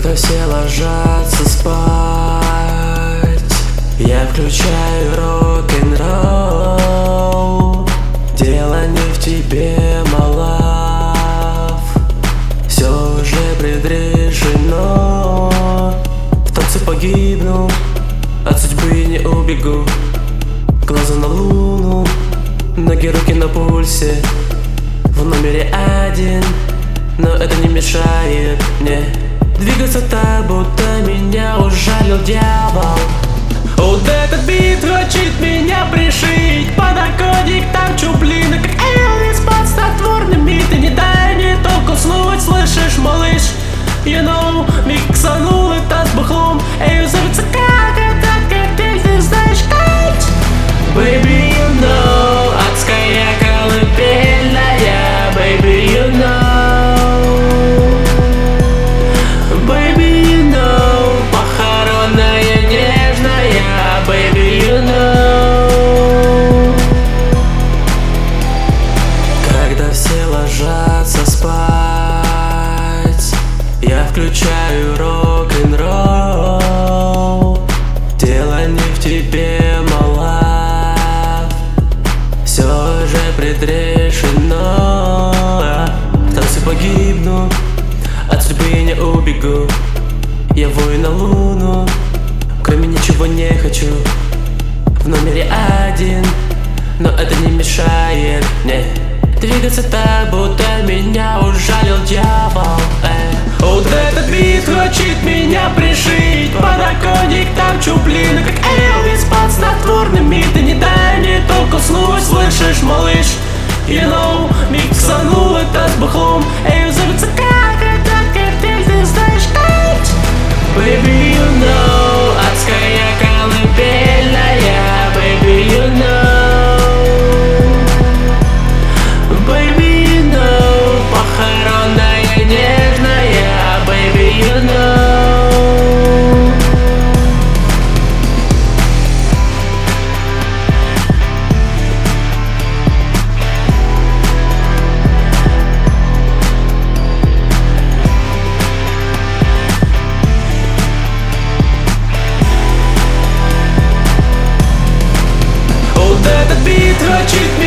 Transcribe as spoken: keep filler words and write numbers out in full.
Когда все ложатся спать, я включаю рок-н-ролл. Дело не в тебе, малав, все уже предрешено. В танце погибну, от судьбы не убегу. Глаза на луну, ноги, руки на пульсе. В номере один, но это не мешает мне двигаться так, будто меня ужалил дьявол. Вот этот бит хочет меня пришить. Подоконник там чуплина, как Элвис под снотворными. Ты не дай мне только уснуть, слышишь, малыш? You know, миксанул это с бухлом. Эй, зовется как этот коктейль, ты знаешь как? Baby, you know, адская колыбельная. Baby, you know. Ложатся спать, я включаю рок-н-ролл. Дело не в тебе, малав, все же предрешено. В танце погибну, от судьбы я не убегу. Я воин на луну, кроме ничего не хочу. В номере один, но это не мешает мне двигаться так, будто меня ужалил дьявол. Эй. Вот этот бит хочет меня пришить. Подоконник там чуплина, как Элвис под снотворными. Ты не дай мне только уснуть, слышишь, малыш? You know, миксанул это с бухлом. Эй, зовется как этот коктейль, ты знаешь как? Baby, you know, адская колыбельная. Baby, you know. Этот бит хочет